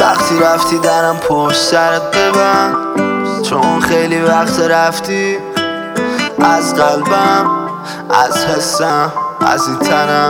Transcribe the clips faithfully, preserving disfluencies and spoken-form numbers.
وقتی رفتی درم پشت سرت ببند، چون خیلی وقت رفتی از قلبم، از حسم، از این تنم.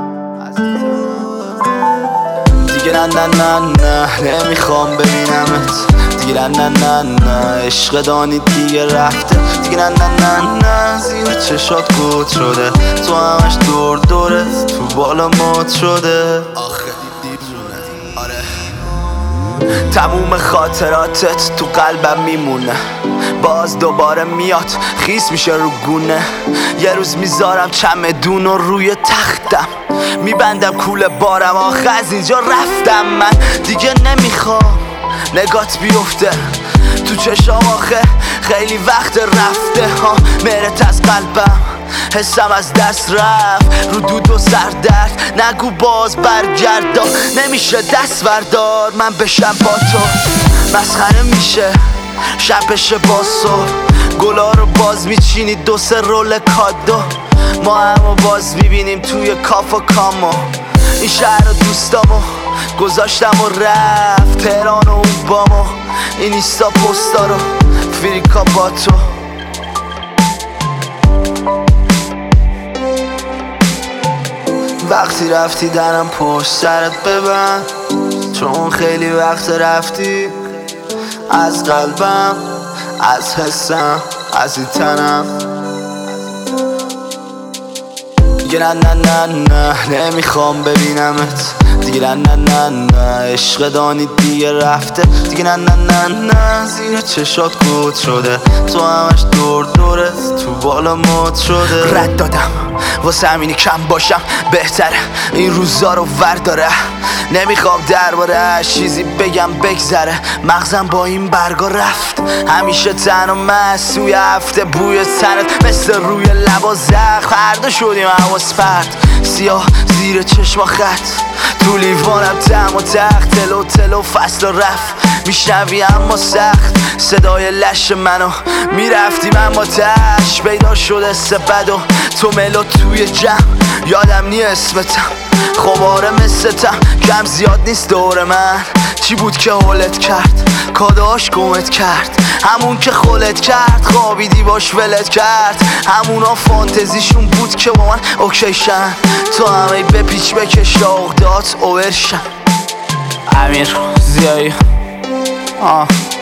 دیگه نه نه نه نه نمیخوام ببینمت دیگه، نه نه نه نه عشق دانی دیگه رفته دیگه، نه نه نه نه زیر چشات گود شده، تو همش دور دورت تو بالا مد شده. آخه دیوونه آره، تموم خاطراتت تو قلبم میمونه، باز دوباره میاد خیس میشه رو گونه. یه روز میذارم چمدون رو روی تختم، میبندم کوله بارم، آخه از اینجا رفتم من دیگه نمیخوام نگات بیفته تو چشام، آخه خیلی وقت رفته ها مرت از قلبم، حسم از دست رفت رو دود و سردرد. نگو باز برگردا، نمیشه دست بردار من بشم با تو، مسخره میشه شب بشه با صبح، گلا رو باز میچینی دو سه رول کادو، ما همو باز میبینیم توی کاف و کامو. این شهر و دوستامو گذاشتم و رفت تهران و اون بامو، این ایستا پستا رو فریکا با تو. وقتی رفتی درم پشت سرت ببند، چون خیلی وقت رفتی از قلبم، از حسم، از این تنم. دیگه نه نه نه نه نمیخوام ببینمت دیگه، نه نه نه نه عشق دانی دیگه رفته دیگه، نه نه نه نه زیر چشات گود شده، تو همش دور دورت تو بالا مد شده. رد دادم واسه همینی کم باشم بهتره این روزا رو ورداره، نمیخوام درباره چیزی بگم بگذره، مغزم با این برگا رفت همیشه تن و مست توی هفته، بوی سرت مثل روی لبا زخم، فردا شدیم حواس پرت سیاه زیر چشما خط، تو لیوانم تم و تخت، تلو تلو فصل و رفت میشنوی اما سخت صدای لش منو، میرفتیم اما تش پیدا شده سبد و تو ملو توی جمع، یادم نی اسمتم خباره مثلتم، کم زیاد نیست دور من، چی بود که حولت کرد کاداش گمت کرد، همون که خولت کرد خوابیدی باش ولت کرد، همونا فانتزیشون بود که با من اوکیشن، تو همه بپیچ بکش داغ دات اوورشن. امیر زیایی آه